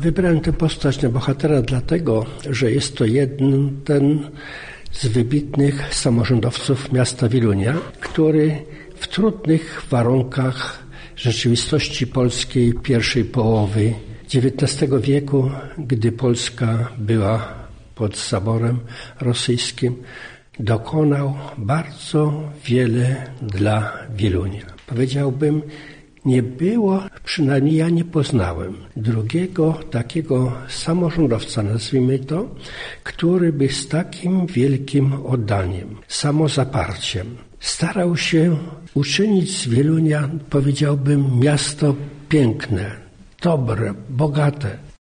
Wybrałem tę postać na bohatera dlatego, że jest to jeden z wybitnych samorządowców miasta Wielunia, który w trudnych warunkach rzeczywistości polskiej pierwszej połowy XIX wieku, gdy Polska była pod zaborem rosyjskim, dokonał bardzo wiele dla Wielunia. Powiedziałbym, nie było, przynajmniej ja nie poznałem drugiego takiego samorządowca, nazwijmy to, który by z takim wielkim oddaniem, samozaparciem starał się uczynić z Wielunia, powiedziałbym, miasto piękne, dobre, bogate.